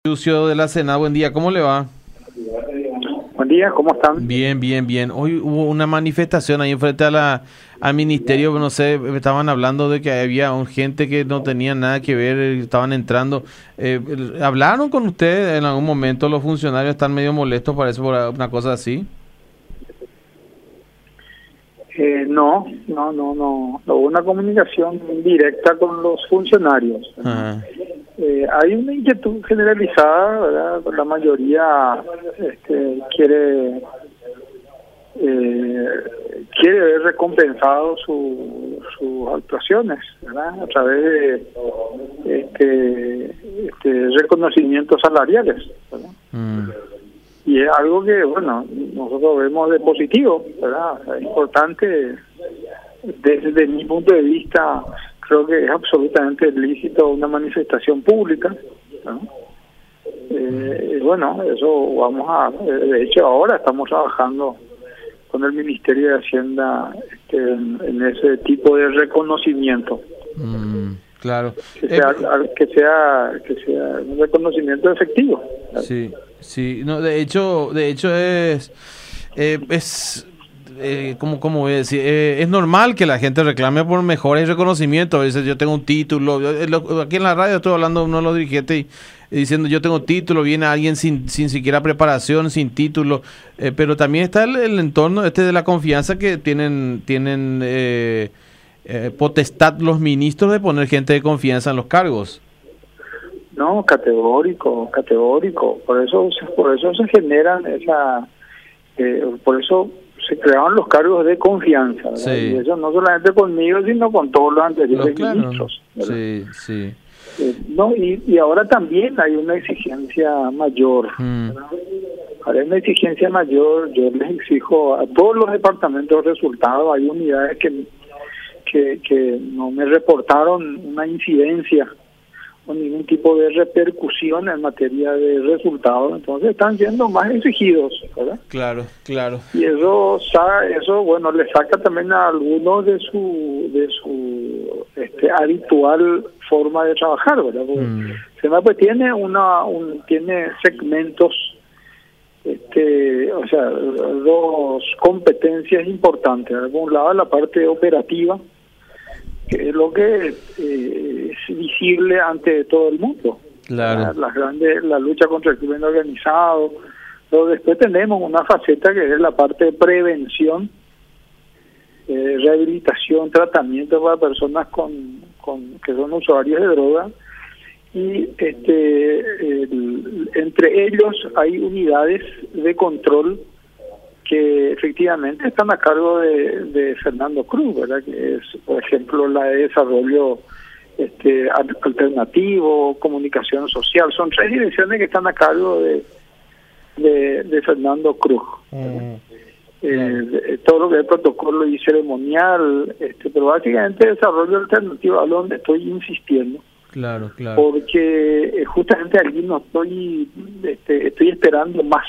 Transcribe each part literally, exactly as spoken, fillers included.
Lucio de la Sena, buen día, ¿cómo le va? Buen día, ¿cómo están? Bien, bien, bien. Hoy hubo una manifestación ahí frente a la, al ministerio, no sé, me estaban hablando de que había un gente que no tenía nada que ver, eh, estaban entrando. Eh, ¿hablaron con usted en algún momento? Los funcionarios están medio molestos, parece, por una cosa así. Eh, no, no, no, no, no hubo una comunicación directa con los funcionarios. Ajá. Eh, hay una inquietud generalizada, ¿verdad? La mayoría este, quiere eh, quiere ver recompensado su, sus actuaciones, ¿verdad? A través de este, este, reconocimientos salariales, ¿verdad? Mm. Y es algo que, bueno, nosotros vemos de positivo, ¿verdad? Es importante, desde mi punto de vista, creo que es absolutamente lícito una manifestación pública, ¿no? Eh, bueno, eso vamos a, de hecho ahora estamos trabajando con el Ministerio de Hacienda este, en, en ese tipo de reconocimiento. Mm, claro. Que sea, Eh, que sea, que sea un reconocimiento efectivo, ¿verdad? Sí, sí, no, de hecho, de hecho es, eh, es, eh, ¿cómo, cómo voy a decir? Eh, es normal que la gente reclame por mejores reconocimientos. A veces yo tengo un título, yo, eh, lo- aquí en la radio estoy hablando de uno de los dirigentes y, y diciendo yo tengo título, viene alguien sin, sin siquiera preparación, sin título, eh, pero también está el, el entorno este de la confianza que tienen, tienen eh, eh, potestad los ministros de poner gente de confianza en los cargos. No, categórico, categórico. Por eso, se- por eso se generan esa, eh, por eso se creaban los cargos de confianza, ¿verdad? Sí. Y eso no solamente conmigo, sino con todos los anteriores Los claro. ministros, ¿verdad? Sí, sí. Eh, no, y, y ahora también hay una exigencia mayor. Mm. ¿verdad? Ahora hay una exigencia mayor. Yo les exijo a todos los departamentos resultados. Hay unidades que que, que no me reportaron una incidencia o ningún tipo de repercusión en materia de resultados, entonces están siendo más exigidos, ¿verdad? Claro, claro. Y eso, sa- eso bueno, le saca también a algunos de su de su este, habitual forma de trabajar, ¿verdad? Porque Mm. SENA pues tiene una un, tiene segmentos, este, o sea, dos competencias importantes. Por un lado, la parte operativa, que es lo que eh, es visible ante todo el mundo. Claro. La, las grandes, la lucha contra el crimen organizado. Pero después tenemos una faceta que es la parte de prevención, eh, rehabilitación, tratamiento para personas con, con que son usuarios de droga. Y este el, entre ellos hay unidades de control que efectivamente están a cargo de, de Fernando Cruz, ¿verdad? Que es, por ejemplo, la de desarrollo este, alternativo, comunicación social. Son tres direcciones que están a cargo de, de, de Fernando Cruz. Mm. Eh, todo lo que es protocolo y ceremonial, este, pero básicamente desarrollo alternativo, a donde estoy insistiendo. Claro, claro. Porque eh, justamente aquí no estoy, este, estoy esperando más.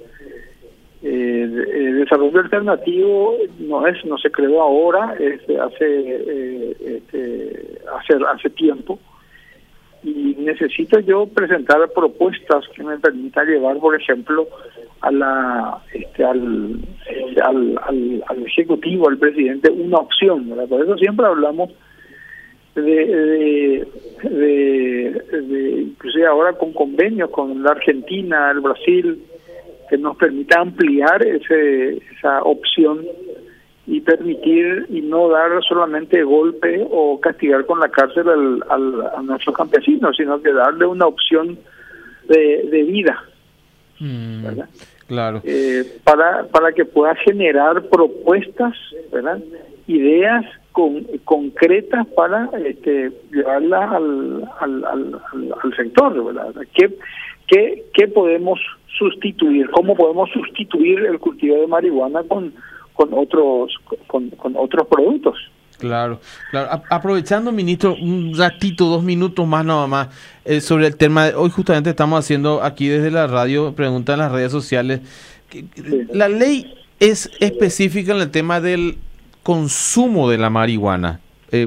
Eh, el desarrollo alternativo no es, no se creó ahora, es hace, eh, este, hace, hace tiempo, y necesito yo presentar propuestas que me permitan llevar, por ejemplo, a la, este, al, este, al, al, al ejecutivo, al presidente, una opción, ¿verdad? Por eso siempre hablamos de, de, de, de inclusive ahora con convenios con la Argentina, el Brasil, que nos permita ampliar ese, esa opción y permitir y no dar solamente golpe o castigar con la cárcel al, al, a nuestros campesinos, sino que darle una opción de, de vida, Mm. ¿verdad? Claro. Eh, para para que pueda generar propuestas, ¿verdad? Ideas con, concretas para este, llevarlas al, al, al, al, al sector, ¿verdad? ¿Qué, qué, ¿Qué podemos sustituir? ¿Cómo podemos sustituir el cultivo de marihuana con con otros con, con otros productos? Claro, claro. A- aprovechando, ministro, un ratito, dos minutos más nada más, eh, sobre el tema de hoy justamente estamos haciendo aquí desde la radio, pregunta en las redes sociales. que- que Sí. La ley es específica en el tema del consumo de la marihuana. Eh,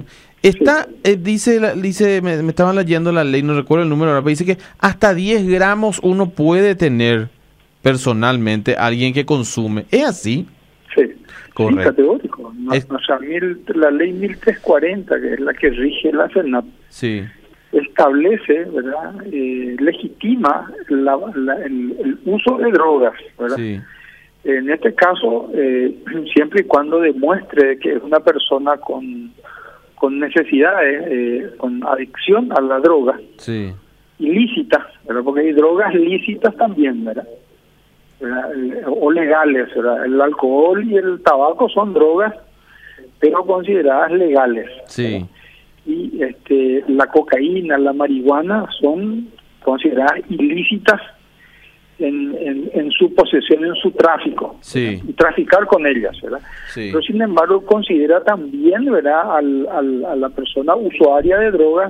Está, eh, dice, la- dice me, me estaban leyendo la ley, no recuerdo el número ahora, pero dice que hasta diez gramos uno puede tener personalmente alguien que consume. ¿Es así? Sí, Correcto. sí, categórico. No, Es- o sea, mil, la ley mil trescientos cuarenta, que es la que rige la SENAP, Sí, establece, ¿verdad? Eh, legitima la- la- el, el uso de drogas, ¿verdad? sí, En este caso, eh, siempre y cuando demuestre que es una persona con, con necesidades, eh, con adicción a la droga, sí, ilícitas, ¿verdad? Porque hay drogas lícitas también, ¿verdad? ¿Verdad? Eh, O legales, ¿verdad? El alcohol y el tabaco son drogas, pero consideradas legales. sí, ¿verdad? Y este, la cocaína, la marihuana son consideradas ilícitas en, en, en su posesión, en su tráfico, sí, y traficar con ellas, ¿verdad? sí, Pero sin embargo considera también, ¿verdad?, al, al, a la persona usuaria de drogas,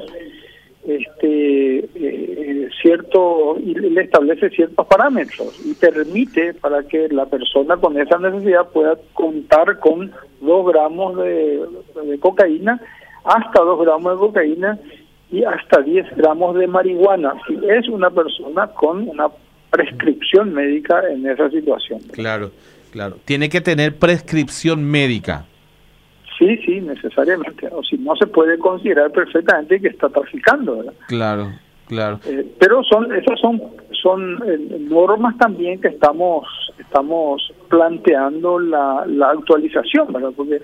este eh, cierto, y le establece ciertos parámetros y permite para que la persona con esa necesidad pueda contar con dos gramos de, de cocaína, hasta dos gramos de cocaína y hasta diez gramos de marihuana, si es una persona con una prescripción médica en esa situación. claro, claro. Tiene que tener prescripción médica. Sí, sí, necesariamente. O si no, se puede considerar perfectamente que está traficando, ¿verdad? Claro, claro. Eh, pero son esas son son eh, normas también que estamos estamos planteando la, la actualización, ¿verdad? Porque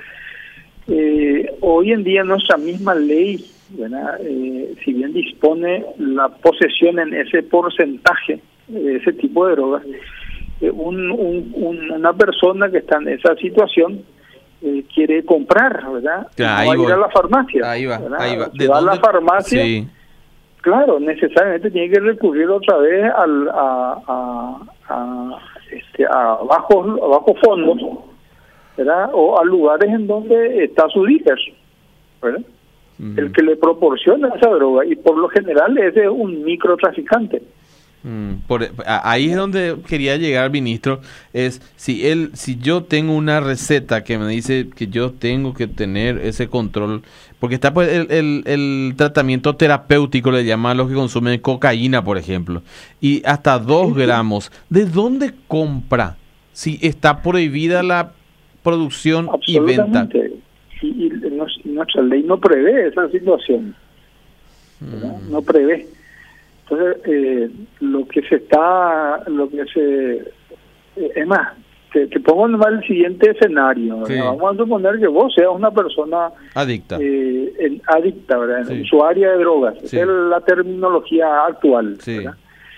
eh, hoy en día nuestra misma ley, ¿verdad? Eh, si bien dispone la posesión en ese porcentaje de ese tipo de drogas, eh, un, un, un- una persona que está en esa situación eh, quiere comprar, ¿verdad? Ya, No ahí va a ir voy. a la farmacia. Ahí va, ¿verdad? ahí va. Si va a la farmacia, Sí, claro, necesariamente tiene que recurrir otra vez al, a, a, a, este, a bajos, a bajos fondos, ¿verdad? O a lugares en donde está su dealer, ¿verdad? mm, El que le proporciona esa droga, y por lo general ese es un microtraficante. mm, por, a- ahí es donde quería llegar, ministro, es si él, si yo tengo una receta que me dice que yo tengo que tener ese control, porque está pues el, el, el tratamiento terapéutico, le llaman a los que consumen cocaína, por ejemplo, y hasta dos gramos, ¿de dónde compra? Si está prohibida la producción y venta. Absolutamente. Y, y nos- nuestra ley no prevé esa situación, ¿verdad? Mm, No prevé. Entonces, eh, lo que se está, lo que se, eh, es más, te, te pongo nomás el siguiente escenario, ¿verdad? Sí. Vamos a suponer que vos seas una persona adicta. eh, en- adicta, ¿verdad? Sí. Usuaria de drogas, Sí. esa es la terminología actual, Sí. ¿verdad?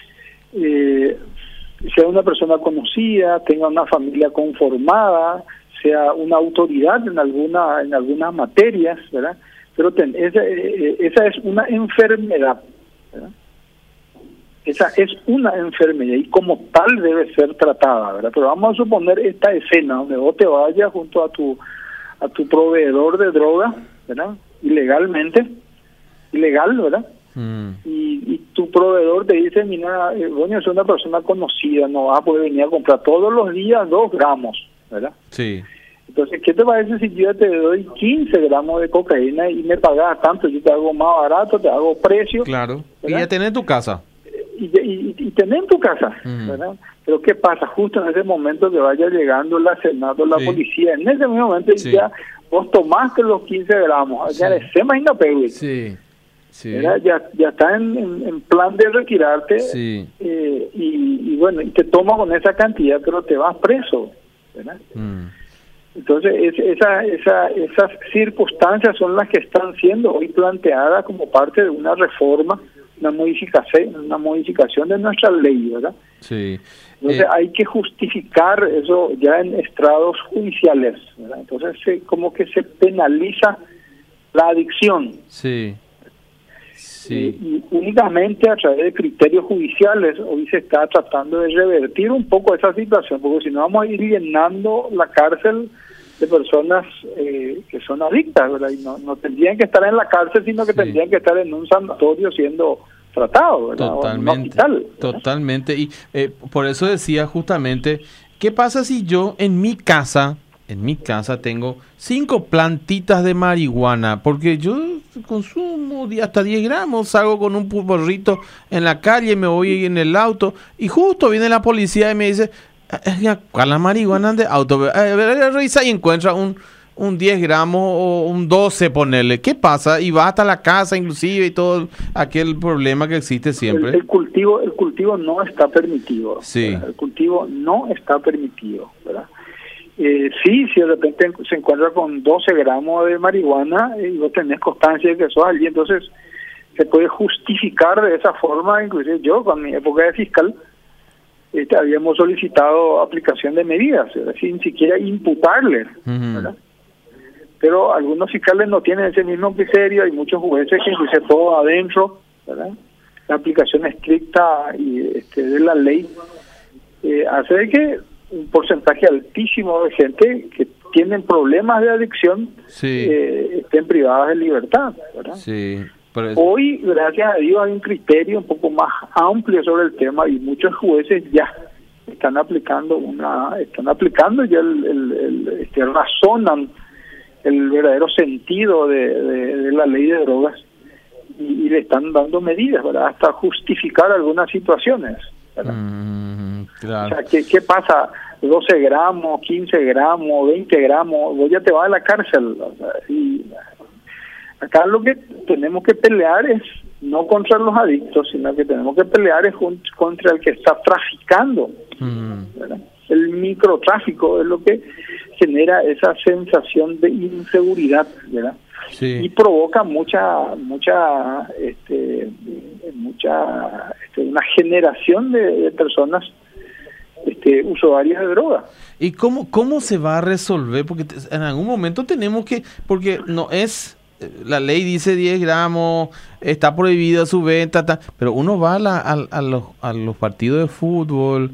Eh, sea una persona conocida, tenga una familia conformada, sea una autoridad en alguna en algunas materias, ¿verdad? Pero ten- esa, eh, esa es una enfermedad, ¿verdad? Esa es una enfermedad y como tal debe ser tratada, ¿verdad? Pero vamos a suponer esta escena donde vos te vayas junto a tu a tu proveedor de droga, ¿verdad? Ilegalmente, ilegal, ¿verdad? Mm, Y, y tu proveedor te dice, mira, eh, bueno, es una persona conocida, no vas a poder venir a comprar todos los días dos gramos, ¿verdad? sí, Entonces, ¿qué te parece si yo te doy quince gramos de cocaína y me pagas tanto? Yo te hago más barato, te hago precio, claro. Y ¿verdad? ya tenés en tu casa. y, y, y tenés en tu casa, Ujú. ¿verdad? Pero ¿qué pasa? Justo en ese momento que vaya llegando la Senado, la Sí. policía, en ese mismo momento Sí. ya vos tomaste los quince gramos, ya Sí. se imagina, Pewi, Sí, sí, ¿verdad? Ya, ya está en, en, en plan de retirarte, sí. eh, y, y bueno, y te toma con esa cantidad, pero te vas preso, ¿verdad? Mm, Entonces, es, esa, esa, esas circunstancias son las que están siendo hoy planteadas como parte de una reforma, una modificación, una modificación de nuestra ley, ¿verdad? sí. Entonces, Eh, hay que justificar eso ya en estrados judiciales, ¿verdad? Entonces, se, como que se penaliza la adicción. sí, sí, Eh, y únicamente a través de criterios judiciales hoy se está tratando de revertir un poco esa situación, porque si no vamos a ir llenando la cárcel de personas eh, que son adictas, ¿verdad? Y no, no tendrían que estar en la cárcel, sino que Sí. tendrían que estar en un sanatorio siendo tratados, ¿verdad? O en un totalmente, hospital, ¿verdad? totalmente. Y eh, por eso decía justamente, ¿qué pasa si yo en mi casa en mi casa tengo cinco plantitas de marihuana, porque yo consumo hasta diez gramos, salgo con un porrito en la calle, me voy en el auto, y justo viene la policía y me dice, ¿cuál la marihuana de auto? Revisa y encuentra un, un diez gramos o un doce, ponerle. ¿Qué pasa? Y va hasta la casa inclusive y todo aquel problema que existe siempre. El, el cultivo el cultivo no está permitido. Sí. ¿verdad? El cultivo no está permitido, ¿verdad? Eh, sí, si de repente se encuentra con doce gramos de marihuana y vos tenés constancia de que sos allí, entonces se puede justificar de esa forma. Inclusive yo, con mi época de fiscal, este, habíamos solicitado aplicación de medidas, ¿verdad? Sin siquiera imputarle, uh-huh. ¿verdad? Pero algunos fiscales no tienen ese mismo criterio, hay muchos jueces que inclusive todo adentro, ¿verdad? La aplicación estricta y este, de la ley eh, hace que un porcentaje altísimo de gente que tienen problemas de adicción sí. eh, estén privadas de libertad, ¿verdad? Sí, pero... Hoy, gracias a Dios, hay un criterio un poco más amplio sobre el tema y muchos jueces ya están aplicando una, están aplicando ya el, el, el este, razonan el verdadero sentido de, de, de la ley de drogas y, y le están dando medidas, ¿verdad? Hasta justificar algunas situaciones, ¿verdad? Mm, claro. O sea, ¿qué, qué pasa? doce gramos, quince gramos, veinte gramos, vos ya te vas a la cárcel. O sea, y acá lo que tenemos que pelear es no contra los adictos, sino que tenemos que pelear es contra el que está traficando, mm. ¿verdad? El microtráfico es lo que genera esa sensación de inseguridad, ¿verdad? Sí. Y provoca mucha, mucha, este, mucha, este, una generación de, de personas, este, usuarias de droga. ¿Y cómo, cómo se va a resolver? Porque en algún momento tenemos que, porque no es, la ley dice diez gramos, está prohibida su venta, ta, pero uno va a, la, a, a, los, a los partidos de fútbol,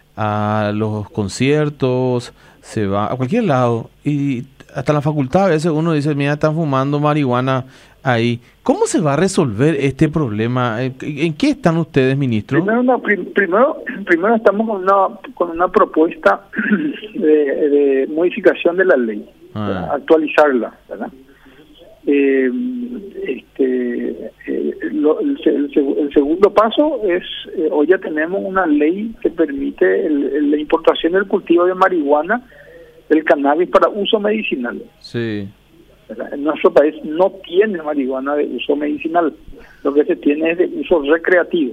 a los conciertos, se va a cualquier lado y hasta la facultad a veces uno dice, mira, están fumando marihuana ahí. ¿Cómo se va a resolver este problema? ¿En, en qué están ustedes, ministro? Primero, no, prim, primero, primero estamos con una, con una propuesta de, de modificación de la ley, ah. actualizarla, ¿verdad? Eh, este, eh, lo, el, el, el segundo paso es, eh, hoy ya tenemos una ley que permite el, el, la importación del cultivo de marihuana, del cannabis para uso medicinal. Sí. ¿verdad? En nuestro país no tiene marihuana de uso medicinal, lo que se tiene es de uso recreativo.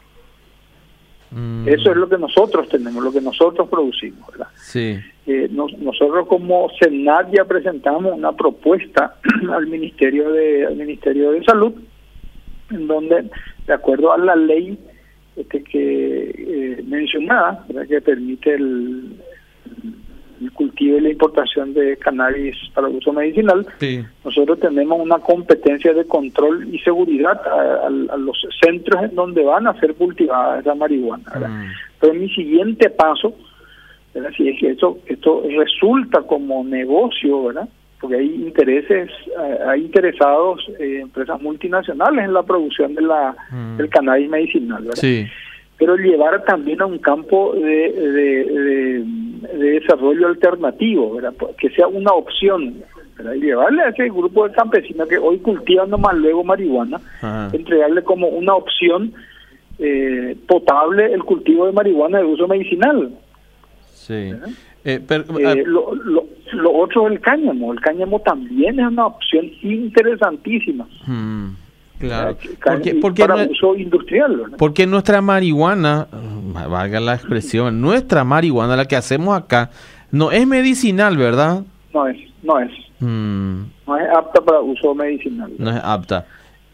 Mm. Eso es lo que nosotros tenemos, lo que nosotros producimos, ¿verdad? Sí. Eh, nos, nosotros como Senat ya presentamos una propuesta al Ministerio de al Ministerio de Salud, en donde, de acuerdo a la ley este, que eh, mencionada, ¿verdad? Que permite el, el cultivo y la importación de cannabis para uso medicinal, sí. Nosotros tenemos una competencia de control y seguridad a, a, a los centros en donde van a ser cultivada esa marihuana, ¿verdad? Mm. Pero mi siguiente paso, ¿verdad? Si es que esto, esto resulta como negocio, ¿verdad? Porque hay intereses, hay interesados, eh, empresas multinacionales en la producción de la mm. del cannabis medicinal, ¿verdad? Sí. Pero llevar también a un campo de, de, de, de desarrollo alternativo, ¿verdad? Que sea una opción, ¿verdad? Y llevarle a ese grupo de campesinos que hoy cultivan nomás luego marihuana, ajá, entregarle como una opción eh, potable el cultivo de marihuana de uso medicinal. Sí. Eh, pero, eh, lo, lo, lo otro es el cáñamo. El cáñamo también es una opción interesantísima. Hmm, claro. Porque, porque para no, uso industrial, ¿verdad? Porque nuestra marihuana, valga la expresión, nuestra marihuana, la que hacemos acá, no es medicinal, ¿verdad? No es, no es. Hmm. No es apta para uso medicinal, ¿verdad? No es apta.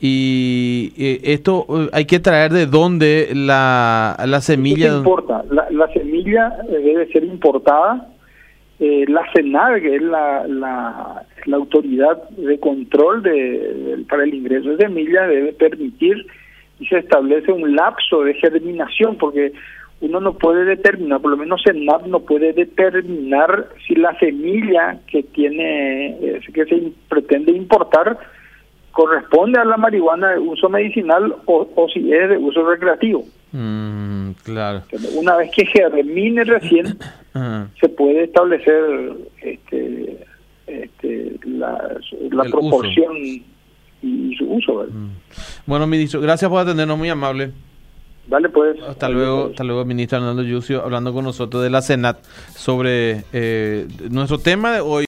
Y eh, esto eh, hay que traer de dónde la, la semilla. No importa, la, la semilla debe ser importada. Eh, la SENAR, que es la, la, la autoridad de control de, de, para el ingreso de semillas, debe permitir y se establece un lapso de germinación, porque uno no puede determinar, por lo menos SENAR no puede determinar si la semilla que tiene, eh, que se pretende importar corresponde a la marihuana de uso medicinal o, o si es de uso recreativo. Mm, claro. Una vez que germine recién, uh-huh. se puede establecer este, este, la, la proporción uso. y su uso, ¿verdad? Uh-huh. Bueno, ministro, gracias por atendernos, muy amable. Vale, pues. Hasta luego, hasta luego, ministro Hernando Yucio, hablando con nosotros de la Senat sobre eh, nuestro tema de hoy.